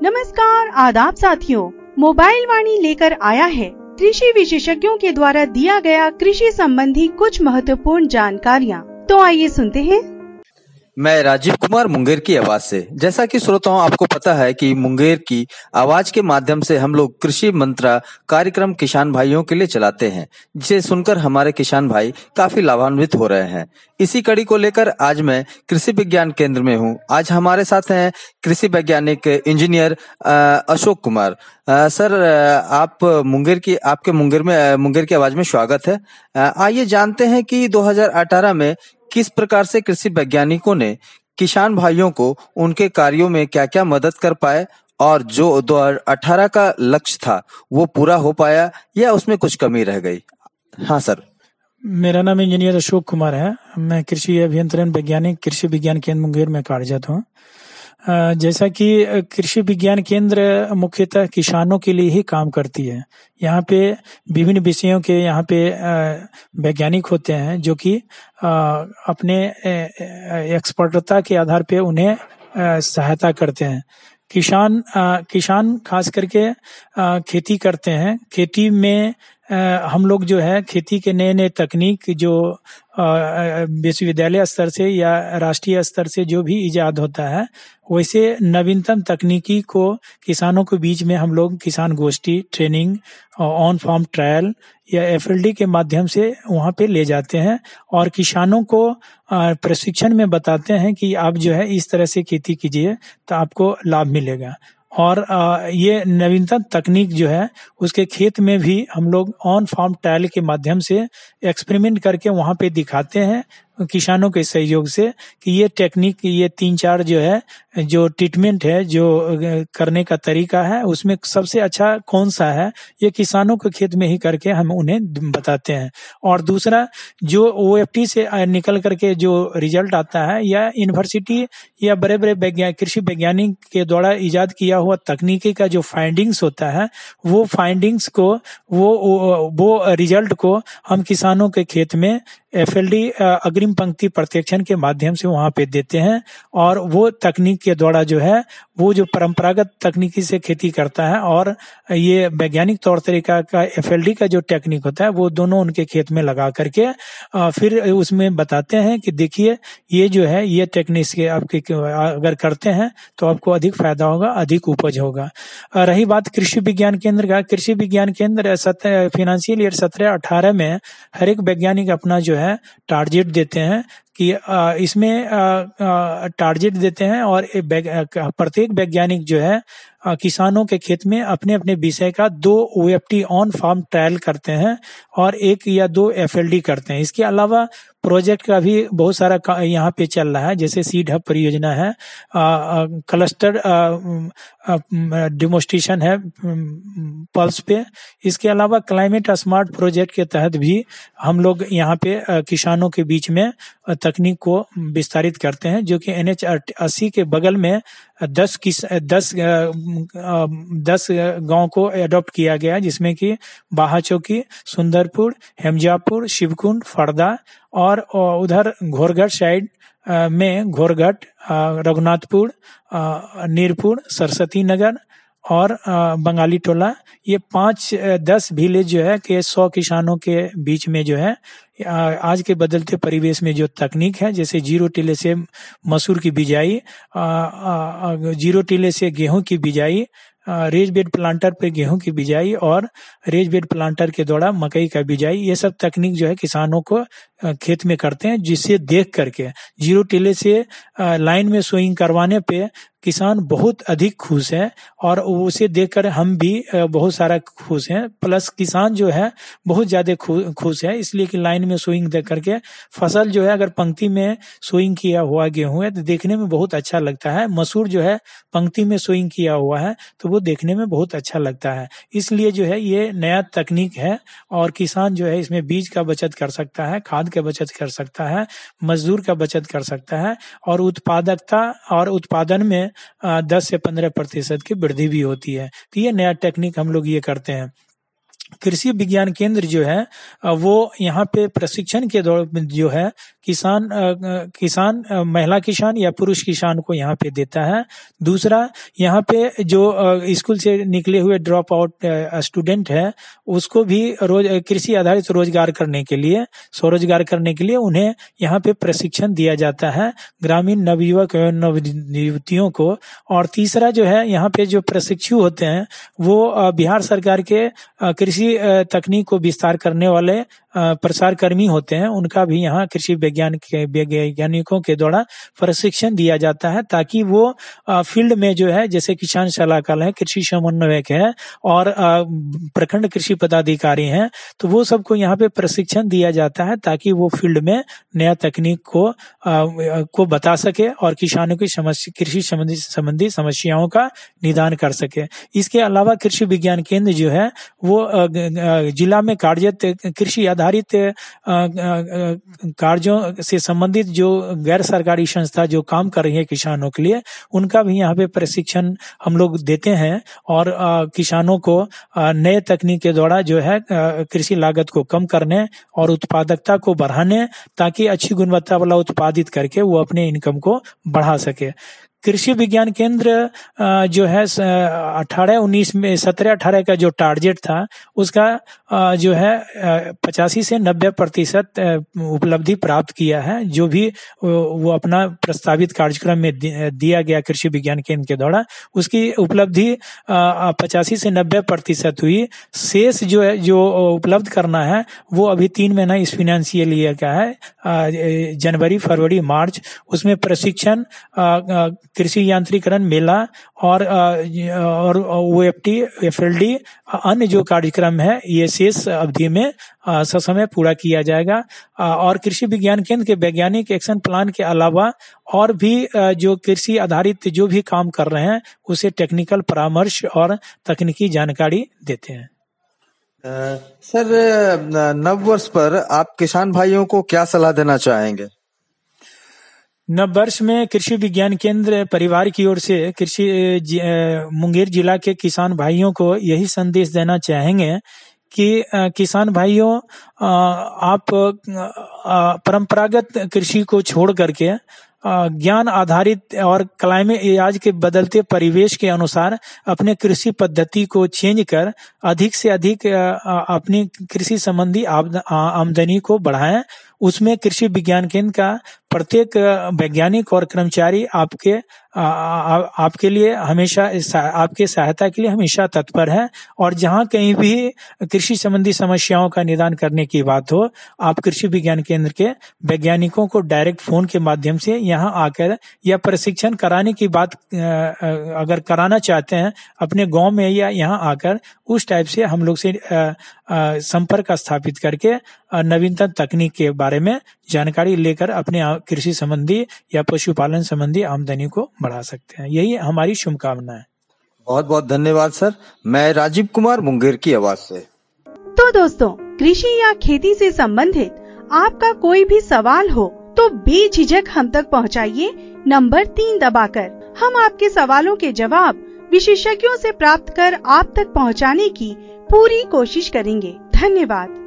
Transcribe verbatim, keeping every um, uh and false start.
नमस्कार, आदाब साथियों। मोबाइल वाणी लेकर आया है कृषि विशेषज्ञों के द्वारा दिया गया कृषि संबंधी कुछ महत्वपूर्ण जानकारियाँ। तो आइए सुनते हैं। मैं राजीव कुमार मुंगेर की आवाज से। जैसा कि श्रोताओं आपको पता है कि मुंगेर की आवाज के माध्यम से हम लोग कृषि मंत्रा कार्यक्रम किसान भाइयों के लिए चलाते हैं, जिसे सुनकर हमारे किसान भाई काफी लाभान्वित हो रहे हैं। इसी कड़ी को लेकर आज मैं कृषि विज्ञान केंद्र में हूँ। आज हमारे साथ हैं कृषि वैज्ञानिक इंजीनियर अशोक कुमार। आ, सर, आप मुंगेर की आपके मुंगेर में मुंगेर की आवाज में स्वागत है। आइए जानते हैं कि दो हज़ार अठारह में किस प्रकार से कृषि वैज्ञानिकों ने किसान भाइयों को उनके कार्यों में क्या क्या मदद कर पाए, और जो दो हज़ार अठारह का लक्ष्य था वो पूरा हो पाया या उसमें कुछ कमी रह गई। हाँ सर। मेरा नाम इंजीनियर अशोक कुमार है। मैं कृषि अभियंत्रण वैज्ञानिक कृषि विज्ञान केंद्र मुंगेर में कार्यरत हूँ। जैसा कि कृषि विज्ञान केंद्र मुख्यतः किसानों के लिए ही काम करती है। यहाँ पे विभिन्न विषयों के यहाँ पे वैज्ञानिक होते हैं जो कि अपने एक्सपर्टता के आधार पे उन्हें सहायता करते हैं। किसान किसान खास करके खेती करते हैं। खेती में हम लोग जो है खेती के नए नए तकनीक जो विश्वविद्यालय स्तर से या राष्ट्रीय स्तर से जो भी इजाद होता है, वैसे नवीनतम तकनीकी को किसानों के बीच में हम लोग किसान गोष्ठी, ट्रेनिंग, ऑन फार्म ट्रायल या एफ एल डी के माध्यम से वहाँ पे ले जाते हैं और किसानों को प्रशिक्षण में बताते हैं कि आप जो है इस तरह से खेती कीजिए तो आपको लाभ मिलेगा। और ये नवीनतम तकनीक जो है उसके खेत में भी हम लोग ऑन फार्म ट्रायल के माध्यम से एक्सपेरिमेंट करके वहाँ पे दिखाते हैं किसानों के सहयोग से कि ये टेक्निक, ये तीन चार जो है जो ट्रीटमेंट है, जो करने का तरीका है, उसमें सबसे अच्छा कौन सा है, ये किसानों के खेत में ही करके हम उन्हें बताते हैं। और दूसरा जो ओ एफ टी से निकल करके जो रिजल्ट आता है या यूनिवर्सिटी या बड़े बड़े वैज्ञानिक कृषि वैज्ञानिक के द्वारा इजाद किया हुआ तकनीकी का जो फाइंडिंग्स होता है, वो फाइंडिंग्स को वो वो रिजल्ट को हम किसानों के खेत में एफ एल डी अग्रिम पंक्ति प्रत्यक्षण के माध्यम से वहां पे देते हैं। और वो तकनीक के द्वारा जो है वो जो परंपरागत तकनीकी से खेती करता है और ये वैज्ञानिक तौर तरीका का एफ एल डी का जो टेक्निक होता है वो दोनों उनके खेत में लगा करके फिर उसमें बताते हैं कि देखिए ये जो है ये टेक्निक से आपके अगर करते हैं तो आपको अधिक फायदा होगा, अधिक उपज होगा। रही बात कृषि विज्ञान केंद्र का, कृषि विज्ञान केंद्र सत्रह फाइनेंशियल ईयर सत्रह अठारह में हर एक वैज्ञानिक अपना जो है टारगेट देते हैं कि इसमें टारगेट देते हैं और प्रत्येक वैज्ञानिक जो है किसानों के खेत में अपने अपने विषय का दो O F T on farm trial करते हैं और एक या दो एफ एल डी करते हैं। इसके अलावा प्रोजेक्ट का भी बहुत सारा यहाँ पे चल रहा है, जैसे सीड हब परियोजना है, क्लस्टर डेमोन्स्ट्रेशन है पल्स पे। इसके अलावा क्लाइमेट स्मार्ट प्रोजेक्ट के तहत भी हम लोग यहाँ पे किसानों के बीच में तकनीक को विस्तारित करते हैं, जो कि एन एच अस्सी के बगल में दस किस दस दस गांव को अडॉप्ट किया गया, जिसमें कि बाहाचौकी, सुंदरपुर, हेमजापुर, शिवकुंड, फरदा और उधर घोरघट साइड में घोरघट, रघुनाथपुर, नीरपुर, सरस्वती नगर और बंगाली टोला, ये पांच दस विलेज जो है कि सौ किसानों के बीच में जो है आज के बदलते परिवेश में जो तकनीक है, जैसे जीरो टिले से मसूर की बिजाई, जीरो टिले से गेहूं की बिजाई, रेज बेड प्लांटर पे गेहूं की बिजाई और रेज बेड प्लांटर के द्वारा मकई का बिजाई, ये सब तकनीक जो है किसानों को खेत में करते हैं, जिसे देख करके जीरो टिले से लाइन में सोइंग करवाने पे किसान बहुत अधिक खुश है और उसे देखकर हम भी बहुत सारा खुश हैं। प्लस किसान जो है बहुत ज्यादा खुश है, इसलिए कि लाइन में सोइंग देख करके फसल जो है अगर पंक्ति में सोइंग किया हुआ गेहूं है तो देखने में बहुत अच्छा लगता है। मसूर जो है पंक्ति में सोइंग किया हुआ है तो वो देखने में बहुत अच्छा लगता है। इसलिए जो है ये नया तकनीक है और किसान जो है इसमें बीज का बचत कर सकता है, खाद का बचत कर सकता है, मजदूर का बचत कर सकता है और उत्पादकता और उत्पादन में दस से पंद्रह प्रतिशत की वृद्धि भी होती है। तो ये नया टेक्निक हम लोग ये करते हैं। कृषि विज्ञान केंद्र जो है वो यहाँ पे प्रशिक्षण के दौरान जो है किसान किसान महिला किसान या पुरुष किसान को यहाँ पे देता है। दूसरा, यहाँ पे जो स्कूल से निकले हुए ड्रॉप आउट स्टूडेंट है उसको भी रोज कृषि आधारित रोजगार करने के लिए स्वरोजगार करने के लिए उन्हें यहाँ पे प्रशिक्षण दिया जाता है, ग्रामीण नवयुवक एवं नवयुवतियों को। और तीसरा जो है यहाँ पे जो प्रशिक्षु होते हैं वो बिहार सरकार के कृषि तकनीक को विस्तार करने वाले प्रसार कर्मी होते हैं, उनका भी यहाँ कृषि विज्ञान के वैज्ञानिकों के द्वारा प्रशिक्षण दिया जाता है ताकि वो फील्ड में जो है जैसे किसान सलाहकार है, कृषि समन्वयक है और प्रखंड कृषि पदाधिकारी हैं, तो वो सबको यहाँ पे प्रशिक्षण दिया जाता है ताकि वो फील्ड में नया तकनीक को आ, को बता सके और किसानों की समस्या कृषि संबंधी संबंधी समस्याओं का निदान कर सके। इसके अलावा कृषि विज्ञान केंद्र जो है वो जिला में कार्यरत कृषि आधारित कार्यों से संबंधित जो गैर सरकारी संस्था जो काम कर रही है किसानों के लिए, उनका भी यहाँ पे प्रशिक्षण हम लोग देते हैं और किसानों को नए तकनीक के द्वारा जो है कृषि लागत को कम करने और उत्पादकता को बढ़ाने ताकि अच्छी गुणवत्ता वाला उत्पादित करके वो अपने इनकम को बढ़ा सके। कृषि विज्ञान केंद्र जो है अठारह उन्नीस में सत्रह अठारह का जो टारगेट था उसका जो है पचासी से नब्बे प्रतिशत उपलब्धि प्राप्त किया है। जो भी वो अपना प्रस्तावित कार्यक्रम में दिया गया कृषि विज्ञान केंद्र के द्वारा उसकी उपलब्धि पचासी से नब्बे प्रतिशत हुई। शेष जो है जो उपलब्ध करना है वो अभी तीन महीना इस फाइनेंशियल ईयर का है, जनवरी फरवरी मार्च, उसमें प्रशिक्षण कृषि यांत्रिकरण मेला और और ओएफटी एफएलडी अन्य जो कार्यक्रम है ये शेष अवधि में ससमय पूरा किया जाएगा। और कृषि विज्ञान केंद्र के वैज्ञानिक एक्शन प्लान के अलावा और भी जो कृषि आधारित जो भी काम कर रहे हैं उसे टेक्निकल परामर्श और तकनीकी जानकारी देते हैं। आ, सर, नव वर्ष पर आप किसान भाइयों को क्या सलाह देना चाहेंगे? नव वर्ष में कृषि विज्ञान केंद्र परिवार की ओर से कृषि मुंगेर जिला के किसान भाइयों को यही संदेश देना चाहेंगे कि किसान भाइयों, आप परंपरागत कृषि को छोड़ करके ज्ञान आधारित और क्लाइमेट आज के बदलते परिवेश के अनुसार अपने कृषि पद्धति को चेंज कर अधिक से अधिक अपनी कृषि संबंधी आमदनी को बढ़ाएं। उसमें कृषि विज्ञान केंद्र का प्रत्येक वैज्ञानिक और कर्मचारी आपके आ, आ, आपके लिए हमेशा आपके सहायता के लिए हमेशा तत्पर है। और जहां कहीं भी कृषि संबंधी समस्याओं का निदान करने की बात हो, आप कृषि विज्ञान केंद्र के वैज्ञानिकों को डायरेक्ट फोन के माध्यम से यहां आकर या प्रशिक्षण कराने की बात अगर कराना चाहते हैं अपने गांव में या यहां आकर, उस टाइप से हम लोग से संपर्क स्थापित करके नवीनतम तकनीक के बारे में जानकारी लेकर अपने कृषि संबंधी या पशुपालन संबंधी आमदनी को बढ़ा सकते हैं। यही हमारी शुभकामना है। बहुत बहुत धन्यवाद सर। मैं राजीव कुमार मुंगेर की आवाज से। तो दोस्तों, कृषि या खेती से संबंधित आपका कोई भी सवाल हो तो बेझिझक हम तक पहुंचाइए नंबर तीन दबाकर। हम आपके सवालों के जवाब विशेषज्ञों से प्राप्त कर आप तक पहुंचाने की पूरी कोशिश करेंगे। धन्यवाद।